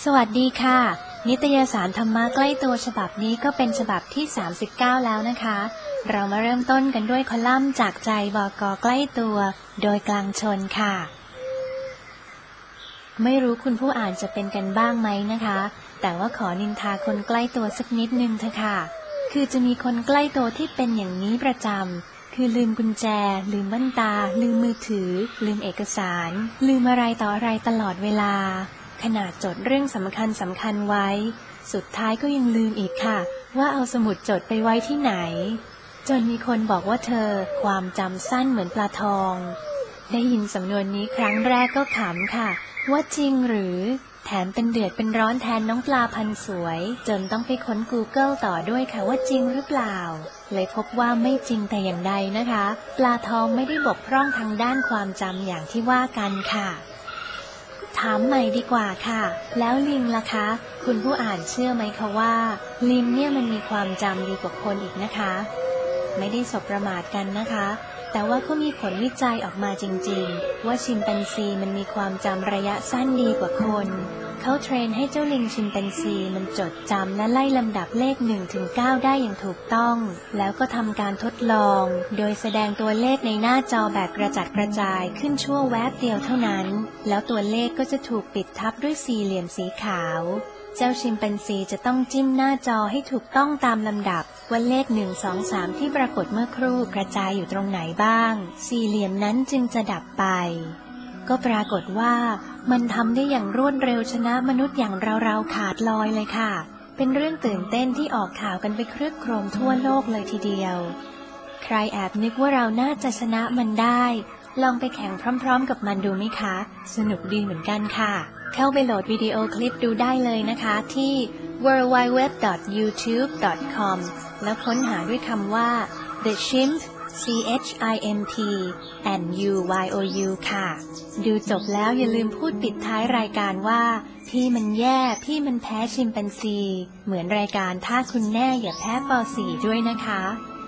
สวัสดีค่ะนิตยสารธรรมะใกล้ตัวฉบับนี้ก็เป็นฉบับที่39แล้วนะคะเรามาเริ่มต้นกันด้วยคอลัมน์จากใจบก.ใกล้ตัวโดยกลางชนค่ะไม่รู้คุณผู้อ่านจะเป็นกันบ้างไหมนะคะแต่ว่าขอนินทาคนใกล้ตัวสักนิดนึงเถอะค่ะคือจะมีคนใกล้ตัวที่เป็นอย่างนี้ประจำคือลืมกุญแจลืมแว่นตาลืมมือถือลืมเอกสารลืมอะไรต่ออะไรตลอดเวลาขนาดจดเรื่องสำคัญไว้สุดท้ายก็ยังลืมอีกค่ะว่าเอาสมุดจดไปไว้ที่ไหนจนมีคนบอกว่าเธอความจำสั้นเหมือนปลาทองได้ยินสำนวนนี้ครั้งแรกก็ขำค่ะว่าจริงหรือแถมเป็นเดือดเป็นร้อนแทนน้องปลาพันสวยจนต้องไปค้น Google ต่อด้วยค่ะว่าจริงหรือเปล่าเลยพบว่าไม่จริงแต่อย่างใดนะคะปลาทองไม่ได้บกพร่องทางด้านความจำอย่างที่ว่ากันค่ะถามใหม่ดีกว่าค่ะแล้วลิงล่ะคะคุณผู้อ่านเชื่อไหมคะว่าลิงเนี่ยมันมีความจำดีกว่าคนอีกนะคะไม่ได้สบประมาทกันนะคะแต่ว่าเขามีผลวิจัยออกมาจริงๆว่าชิมแปนซีมันมีความจำระยะสั้นดีกว่าคนเขาเทรนให้เจ้าลิงชิมแปนซีมันจดจำและไล่ลำดับเลข1 ถึง 9ได้อย่างถูกต้องแล้วก็ทำการทดลองโดยแสดงตัวเลขในหน้าจอแบบกระจัดกระจายขึ้นชั่วแวบเดียวเท่านั้นแล้วตัวเลขก็จะถูกปิดทับด้วยสี่เหลี่ยมสีขาวเจ้าชิมแปนซีจะต้องจิ้มหน้าจอให้ถูกต้องตามลำดับว่าเลข1 2 3ที่ปรากฏเมื่อครู่กระจายอยู่ตรงไหนบ้างสี่เหลี่ยมนั้นจึงจะดับไปก็ปรากฏว่ามันทำได้อย่างรวดเร็วชนะมนุษย์อย่างเราขาดลอยเลยค่ะเป็นเรื่องตื่นเต้นที่ออกข่าวกันไปครึกโครมทั่วโลกเลยทีเดียวใครแอบนึกว่าเราน่าจะชนะมันได้ลองไปแข่งพร้อมๆกับมันดูไหมคะสนุกดีเหมือนกันค่ะเข้าไปโหลดวิดีโอคลิปดูได้เลยนะคะที่ www.youtube.com แล้วค้นหาด้วยคำว่า The Chimp CHIMP and UYOU ค่ะดูจบแล้วอย่าลืมพูดปิดท้ายรายการว่าพี่มันแย่พี่มันแพ้ชิมแปนซีเหมือนรายการถ้าคุณแน่อย่าแพ้ป.4 ด้วยนะคะ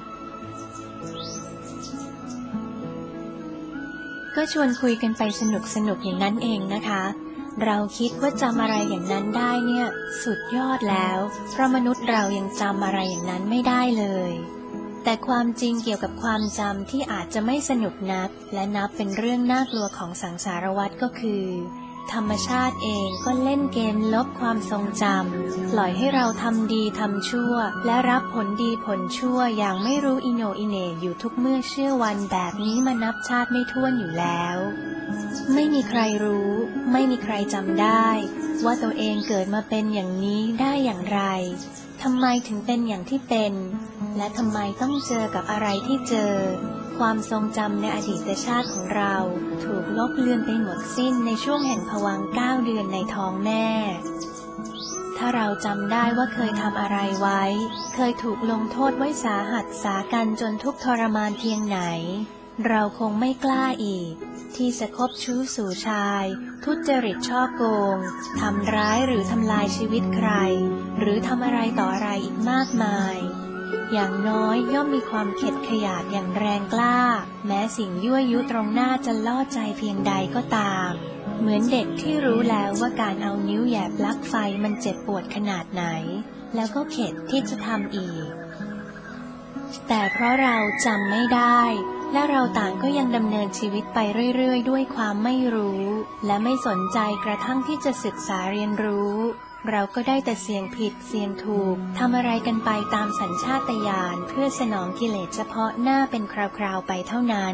ก็ชวนคุยกันไปสนุกอย่างนั้นเองนะคะเราคิดว่าจำอะไรอย่างนั้นได้เนี่ยสุดยอดแล้วเพราะมนุษย์เรายังจำอะไรอย่างนั้นไม่ได้เลยแต่ความจริงเกี่ยวกับความจำที่อาจจะไม่สนุกนักและนับเป็นเรื่องน่ากลัวของสังสารวัฏก็คือธรรมชาติเองก็เล่นเกมลบความทรงจำปล่อยให้เราทำดีทำชั่วและรับผลดีผลชั่วอย่างไม่รู้อิโหนอิเหน่อยู่ทุกเมื่อเชื่อวันแบบนี้มานับชาติไม่ถ้วนอยู่แล้วไม่มีใครรู้ไม่มีใครจำได้ว่าตัวเองเกิดมาเป็นอย่างนี้ได้อย่างไรทำไมถึงเป็นอย่างที่เป็นและทำไมต้องเจอกับอะไรที่เจอความทรงจำในอดีตชาติของเราถูกลบเลือนไปหมดสิ้นในช่วงแห่งภวังค์9 เดือนในท้องแม่ถ้าเราจำได้ว่าเคยทำอะไรไว้เคยถูกลงโทษไว้สาหัสสากันจนทุกข์ทรมานเพียงไหนเราคงไม่กล้าอีกที่จะคบชู้สู่ชายทุจริตฉ้อโกงทำร้ายหรือทำลายชีวิตใครหรือทำอะไรต่ออะไรอีกมากมายอย่างน้อยย่อมมีความเข็ดขยาดอย่างแรงกล้าแม้สิ่งยั่วยุตรงหน้าจะล่อใจเพียงใดก็ตามเหมือนเด็กที่รู้แล้วว่าการเอานิ้วแหย่ปลั๊กไฟมันเจ็บปวดขนาดไหนแล้วก็เข็ดที่จะทำอีกแต่เพราะเราจำไม่ได้และเราต่างก็ยังดำเนินชีวิตไปเรื่อยๆด้วยความไม่รู้และไม่สนใจกระทั่งที่จะศึกษาเรียนรู้เราก็ได้แต่เสี่ยงผิดเสี่ยงถูกทำอะไรกันไปตามสัญชาตญาณเพื่อสนองกิเลสเฉพาะหน้าเป็นคราวๆไปเท่านั้น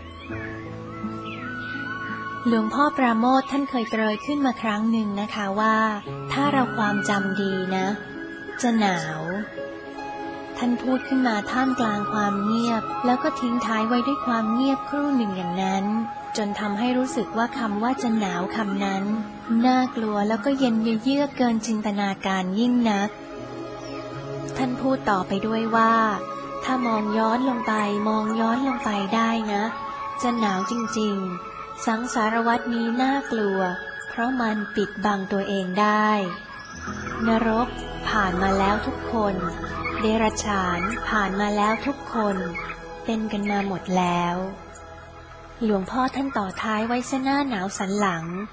หลวงพ่อปราโมทย์ท่านเคยเปรยขึ้นมาครั้งหนึ่งนะคะว่าถ้าเราความจำดีนะจะหนาวท่านพูดขึ้นมาท่ามกลางความเงียบแล้วก็ทิ้งท้ายไว้ด้วยความเงียบครู่หนึ่งอย่างนั้นจนทำให้รู้สึกว่าคำว่าจะหนาวคำนั้นน่ากลัวแล้วก็เย็นเยือกเกินจินตนาการยิ่งนักท่านพูดต่อไปด้วยว่าถ้ามองย้อนลงไปได้นะจะหนาวจริงๆสังสารวัฏนี้น่ากลัวเพราะมันปิดบังตัวเองได้นรกผ่านมาแล้วทุกคนเดรัจฉานผ่านมาแล้วทุกคนเป็นกันมาหมดแล้วหลวงพ่อท่านต่อท้ายไว้ซะหน้าหนาวสันหลัง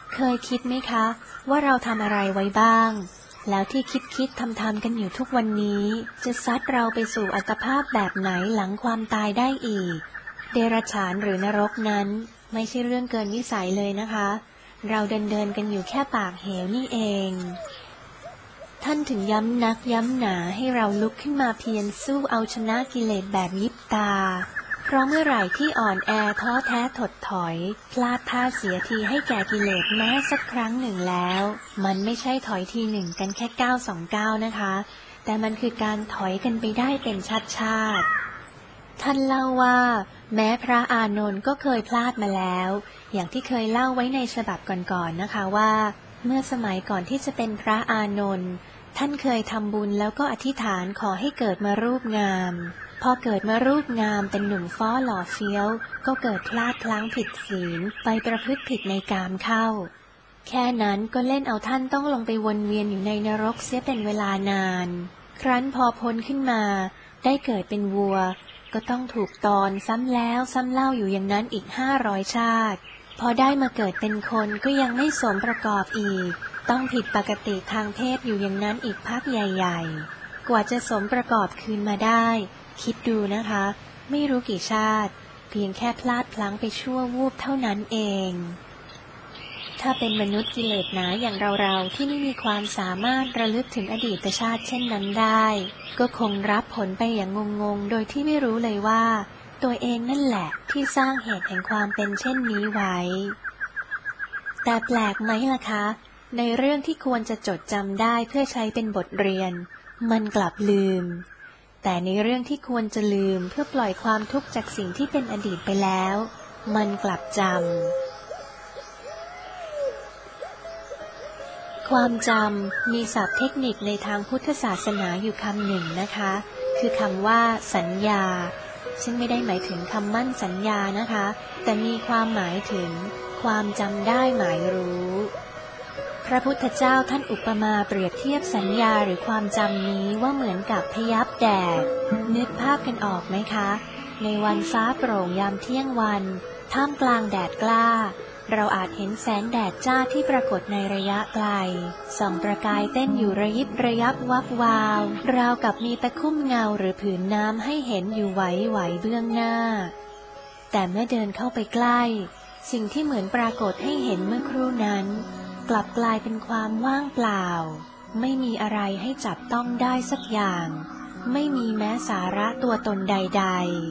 เคยคิดไหมคะว่าเราทำอะไรไว้บ้างแล้วที่คิดทำกันอยู่ทุกวันนี้จะซัดเราไปสู่อัตภาพแบบไหนหลังความตายได้อีกเดรัจฉานหรือนรกนั้นไม่ใช่เรื่องเกินวิสัยเลยนะคะเราเดินกันอยู่แค่ปากเหวนี่เองท่านถึงย้ำนักย้ำหนาให้เราลุกขึ้นมาเพียรสู้เอาชนะกิเลสแบบยิบตาเพราะเมื่อไหร่ที่อ่อนแอท้อแท้ถดถอยพลาดท่าเสียทีให้แก่กิเลสแม้สักครั้งหนึ่งแล้วมันไม่ใช่ถอยทีหนึ่งกันแค่929นะคะแต่มันคือการถอยกันไปได้เป็นชาติท่านเล่าว่าแม้พระอานนท์ก็เคยพลาดมาแล้วอย่างที่เคยเล่าไว้ในฉบับก่อนๆนะคะว่าเมื่อสมัยก่อนที่จะเป็นพระอานนท์ท่านเคยทำบุญแล้วก็อธิษฐานขอให้เกิดมารูปงามพอเกิดมารูปงามเป็นหนุ่มฟ้อหล่อเฟี้ยวก็เกิดพลาดพลั้งผิดศีลไปประพฤติผิดในกามเข้าแค่นั้นก็เล่นเอาท่านต้องลงไปวนเวียนอยู่ในนรกเสียเป็นเวลานานครั้นพอพ้นขึ้นมาได้เกิดเป็นวัวก็ต้องถูกตอนซ้ำแล้วซ้ำเล่าอยู่อย่างนั้นอีก500 ชาติพอได้มาเกิดเป็นคนก็ยังไม่สมประกอบอีกต้องผิดปกติทางเพศอยู่อย่างนั้นอีกพักใหญ่ๆกว่าจะสมประกอบคืนมาได้คิดดูนะคะไม่รู้กี่ชาติเพียงแค่พลาดพลั้งไปชั่ววูบเท่านั้นเองถ้าเป็นมนุษย์กิเลสหนาอย่างเราที่ไม่มีความสามารถระลึกถึงอดีตชาติเช่นนั้นได้ก็คงรับผลไปอย่างงงๆโดยที่ไม่รู้เลยว่าตัวเองนั่นแหละที่สร้างเหตุแห่งความเป็นเช่นนี้ไว้แต่แปลกไหมล่ะคะในเรื่องที่ควรจะจดจำได้เพื่อใช้เป็นบทเรียนมันกลับลืมแต่ในเรื่องที่ควรจะลืมเพื่อปล่อยความทุกข์จากสิ่งที่เป็นอดีตไปแล้วมันกลับจำความจำมีศัพท์เทคนิคในทางพุทธศาสนาอยู่คำหนึ่งนะคะคือคำว่าสัญญาซึ่งไม่ได้หมายถึงคำมั่นสัญญานะคะแต่มีความหมายถึงความจำได้หมายรู้พระพุทธเจ้าท่านอุปมาเปรียบเทียบสัญญาหรือความจำนี้ว่าเหมือนกับพยับแดดนึกภาพกันออกไหมคะในวันฟ้าโปร่งยามเที่ยงวันท่ามกลางแดดกล้าเราอาจเห็นแสงแดดจ้าที่ปรากฏในระยะไกลส่องประกายเต้นอยู่ระยิบระยับวับวาวราวกับมีตะคุ่มเงาหรือผืนน้ำให้เห็นอยู่ไหวเบื้องหน้าแต่เมื่อเดินเข้าไปใกล้สิ่งที่เหมือนปรากฏให้เห็นเมื่อครู่นั้นกลับกลายเป็นความว่างเปล่าไม่มีอะไรให้จับต้องได้สักอย่างไม่มีแม้สาระตัวตนใด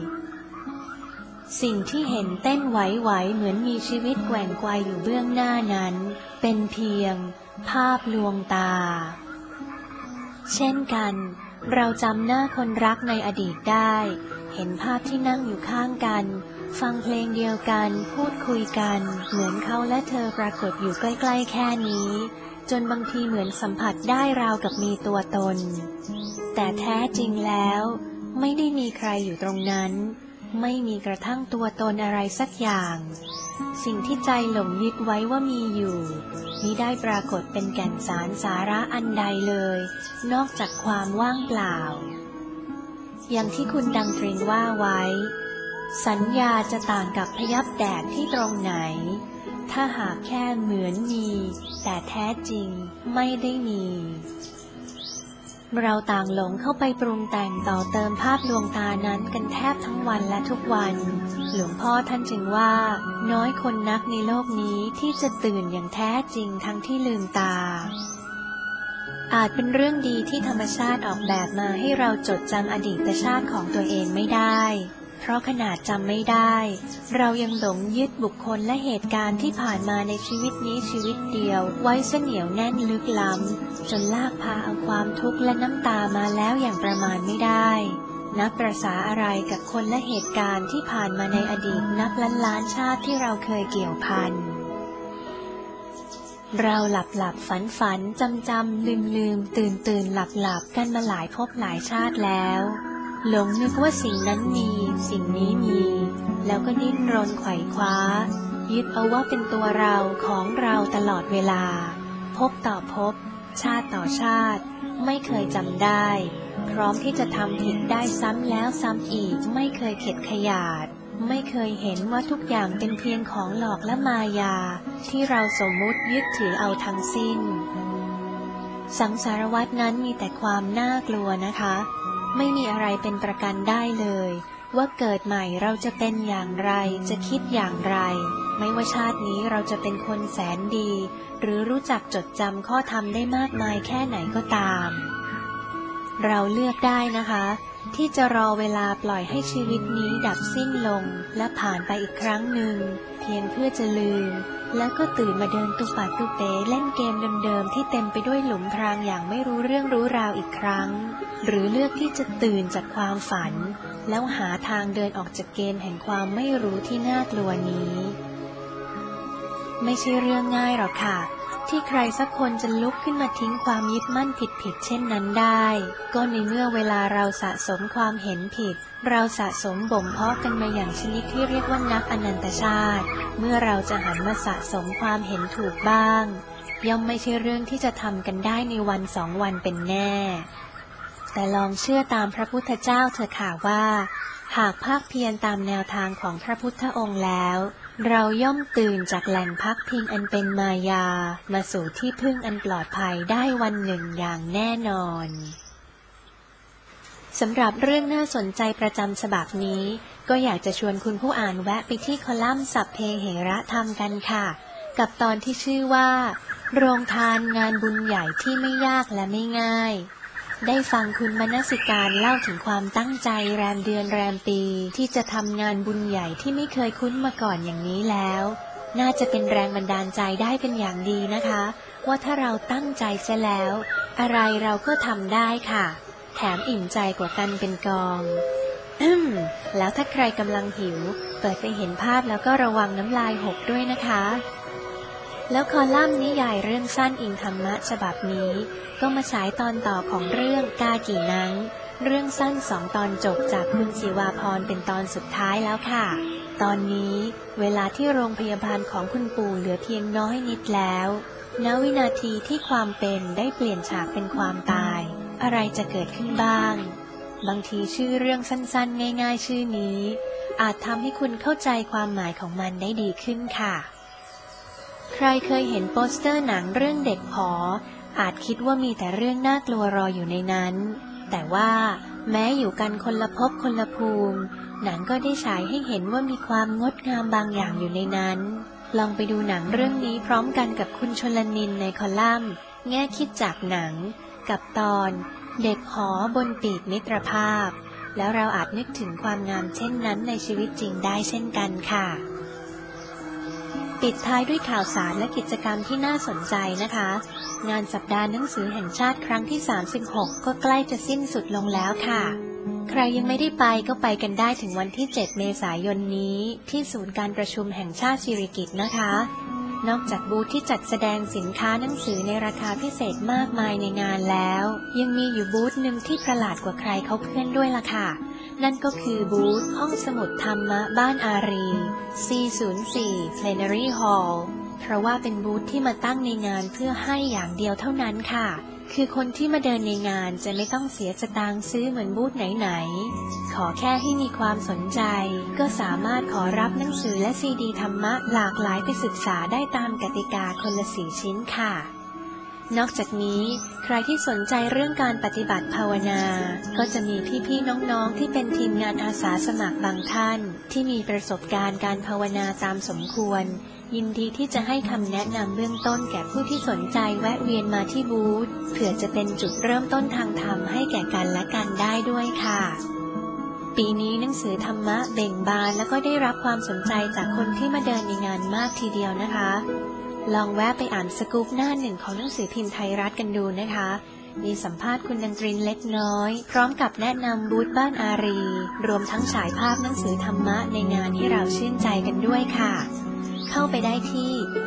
ๆสิ่งที่เห็นเต้นไหวเหมือนมีชีวิตแกว่งไกวอยู่เบื้องหน้านั้นเป็นเพียงภาพลวงตาเช่นกันเราจำหน้าคนรักในอดีตได้เห็นภาพที่นั่งอยู่ข้างกันฟังเพลงเดียวกันพูดคุยกันเหมือนเขาและเธอปรากฏอยู่ใกล้ๆแค่นี้จนบางทีเหมือนสัมผัสได้ราวกับมีตัวตนแต่แท้จริงแล้วไม่ได้มีใครอยู่ตรงนั้นไม่มีกระทั่งตัวตนอะไรสักอย่างสิ่งที่ใจหลงยึดไว้ว่ามีอยู่มิได้ปรากฏเป็นแก่นสารสาระอันใดเลยนอกจากความว่างเปล่าอย่างที่คุณดังตรินว่าไว้สัญญาจะต่างกับพยับแดดที่ตรงไหนถ้าหากแค่เหมือนมีแต่แท้จริงไม่ได้มีเราต่างหลงเข้าไปปรุงแต่งต่อเติมภาพลวงตานั้นกันแทบทั้งวันและทุกวันหลวงพ่อท่านจึงว่าน้อยคนนักในโลกนี้ที่จะตื่นอย่างแท้จริงทั้งที่ลืมตาอาจเป็นเรื่องดีที่ธรรมชาติออกแบบมาให้เราจดจำอดีตชาติของตัวเองไม่ได้เพราะขนาดจำไม่ได้เรายังหลงยึดบุคคลและเหตุการณ์ที่ผ่านมาในชีวิตนี้ชีวิตเดียวไว้เสนียวแน่นลึกล้ำจนลากพาเอาความทุกข์และน้ำตามาแล้วอย่างประมาณไม่ได้นับประสาอะไรกับคนและเหตุการณ์ที่ผ่านมาในอดีตนับล้านชาติที่เราเคยเกี่ยวพันเราหลับฝันจำลืมตื่นหลับกันมาหลายภพหลายชาติแล้วหลงนึกว่าสิ่งนั้นมีสิ่งนี้มีแล้วก็ดิ้นรนไขว่คว้ายึดเอาว่าเป็นตัวเราของเราตลอดเวลาพบต่อพบชาติต่อชาติไม่เคยจำได้พร้อมที่จะทำผิดได้ซ้ำแล้วซ้ำอีกไม่เคยเข็ดขยาดไม่เคยเห็นว่าทุกอย่างเป็นเพียงของหลอกและมายาที่เราสมมุติยึดถือเอาทั้งสิ้นสังสารวัฏนั้นมีแต่ความน่ากลัวนะคะไม่มีอะไรเป็นประกันได้เลยว่าเกิดใหม่เราจะเป็นอย่างไรจะคิดอย่างไรไม่ว่าชาตินี้เราจะเป็นคนแสนดีหรือรู้จักจดจำข้อธรรมได้มากมายแค่ไหนก็ตามเราเลือกได้นะคะที่จะรอเวลาปล่อยให้ชีวิตนี้ดับสิ้นลงและผ่านไปอีกครั้งหนึ่งเพียงเพื่อจะลืมแล้วก็ตื่นมาเดินตุปัดตุเป๋เล่นเกมเดิมๆที่เต็มไปด้วยหลุมพรางอย่างไม่รู้เรื่องรู้ราวอีกครั้งหรือเลือกที่จะตื่นจากความฝันแล้วหาทางเดินออกจากเกมแห่งความไม่รู้ที่น่ากลัวนี้ไม่ใช่เรื่องง่ายหรอกค่ะที่ใครสักคนจะลุกขึ้นมาทิ้งความยึดมั่นผิดๆเช่นนั้นได้ก็ในเมื่อเวลาเราสะสมความเห็นผิดเราสะสมบ่มเพาะกันมาอย่างชนิดที่เรียกว่านับอนันตชาติเมื่อเราจะหันมาสะสมความเห็นถูกบ้างย่อมไม่ใช่เรื่องที่จะทำกันได้ในวันสองวันเป็นแน่แต่ลองเชื่อตามพระพุทธเจ้าเถอะค่ะว่าหากภาคเพียรตามแนวทางของพระพุทธองค์แล้วเราย่อมตื่นจากแหล่งพักพิงอันเป็นมายามาสู่ที่พึ่งอันปลอดภัยได้วันหนึ่งอย่างแน่นอนสำหรับเรื่องน่าสนใจประจำฉบับนี้ก็อยากจะชวนคุณผู้อ่านแวะไปที่คอลัมน์สัพเพเหระธรรมกันค่ะกับตอนที่ชื่อว่าโรงทานงานบุญใหญ่ที่ไม่ยากและไม่ง่ายได้ฟังคุณมนสิการเล่าถึงความตั้งใจแรมเดือนแรมปีที่จะทำงานบุญใหญ่ที่ไม่เคยคุ้นมาก่อนอย่างนี้แล้วน่าจะเป็นแรงบันดาลใจได้เป็นอย่างดีนะคะว่าถ้าเราตั้งใจเสียแล้วอะไรเราก็ทำได้ค่ะแถมอิ่มใจกว่ากันเป็นกองแล้วถ้าใครกำลังหิวเปิดไปเห็นภาพแล้วก็ระวังน้ำลายหกด้วยนะคะแล้วคอลัมน์นิยายเรื่องสั้นอิงธรรมะฉบับนี้ก็มาฉายตอนต่อของเรื่องกากี่นังเรื่องสั้น2 ตอนจบจากคุณศิวาพรเป็นตอนสุดท้ายแล้วค่ะตอนนี้เวลาที่โรงพยาบาลของคุณปู่เหลือเพียงน้อยนิดแล้วณวินาทีที่ความเป็นได้เปลี่ยนฉากเป็นความตายอะไรจะเกิดขึ้นบ้างบางทีชื่อเรื่องสั้นๆง่ายๆชื่อนี้อาจทำให้คุณเข้าใจความหมายของมันได้ดีขึ้นค่ะใครเคยเห็นโปสเตอร์หนังเรื่องเด็กผออาจคิดว่ามีแต่เรื่องน่ากลัวรออยู่ในนั้นแต่ว่าแม้อยู่กันคนละภพคนละภูมิหนังก็ได้ฉายให้เห็นว่ามีความงดงามบางอย่างอยู่ในนั้นลองไปดูหนังเรื่องนี้พร้อมกันกับคุณชลนินในคอลัมน์แง่คิดจากหนังกับตอนเด็กหอบนปีกมิตรภาพแล้วเราอาจนึกถึงความงามเช่นนั้นในชีวิตจริงได้เช่นกันค่ะปิดท้ายด้วยข่าวสารและกิจกรรมที่น่าสนใจนะคะงานสัปดาห์หนังสือแห่งชาติครั้งที่36ก็ใกล้จะสิ้นสุดลงแล้วค่ะใครยังไม่ได้ไปก็ไปกันได้ถึงวันที่7เมษายนนี้ที่ศูนย์การประชุมแห่งชาติสิริกิติ์นะคะนอกจากบูธที่จัดแสดงสินค้าหนังสือในราคาพิเศษมากมายในงานแล้วยังมีอยู่บูธหนึ่งที่ประหลาดกว่าใครเขาเพื่อนด้วยล่ะค่ะนั่นก็คือบูธห้องสมุดธรรมะบ้านอารี C04 Plenary Hall เพราะว่าเป็นบูธที่มาตั้งในงานเพื่อให้อย่างเดียวเท่านั้นค่ะคือคนที่มาเดินในงานจะไม่ต้องเสียสตางค์ซื้อเหมือนบูธไหนๆขอแค่ให้มีความสนใจก็สามารถขอรับหนังสือและซีดีธรรมะหลากหลายไปศึกษาได้ตามกติกาคนละ4 ชิ้นค่ะนอกจากนี้ใครที่สนใจเรื่องการปฏิบัติภาวนาก็จะมีพี่ๆน้องๆที่เป็นทีมงานอาสาสมัครบางท่านที่มีประสบการณ์การภาวนาตามสมควรยินดีที่จะให้คำแนะนำเบื้องต้นแก่ผู้ที่สนใจแวะเวียนมาที่บูธเผื่อจะเป็นจุดเริ่มต้นทางธรรมให้แก่กันและกันได้ด้วยค่ะปีนี้หนังสือธรรมะเบ่งบานแล้วก็ได้รับความสนใจจากคนที่มาเดินในงานมากทีเดียวนะคะลองแวะไปอ่านสกู๊ปหน้าหนึ่งของหนังสือพิมพ์ไทยรัฐกันดูนะคะมีสัมภาษณ์คุณดนตรีเล็กน้อยพร้อมกับแนะนำบูธบ้านอารีรวมทั้งฉายภาพหนังสือธรรมะในงานให้เราชื่นใจกันด้วยค่ะเข้าไปได้ที่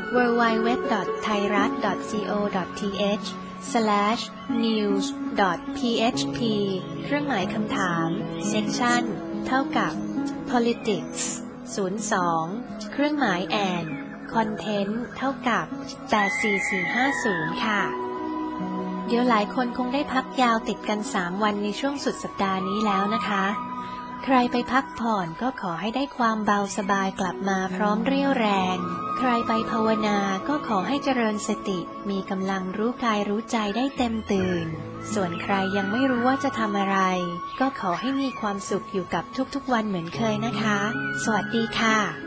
www.thairat.co.th/news.php เครื่องหมายคำถาม section เท่ากับ politics 02เครื่องหมาย and content เท่ากับ84450ค่ะเดี๋ยวหลายคนคงได้พักยาวติดกัน3 วันในช่วงสุดสัปดาห์นี้แล้วนะคะใครไปพักผ่อนก็ขอให้ได้ความเบาสบายกลับมาพร้อมเรี่ยวแรง ใครไปภาวนาก็ขอให้เจริญสติมีกำลังรู้กายรู้ใจได้เต็มตื่นส่วนใครยังไม่รู้ว่าจะทำอะไรก็ขอให้มีความสุขอยู่กับทุกๆวันเหมือนเคยนะคะสวัสดีค่ะ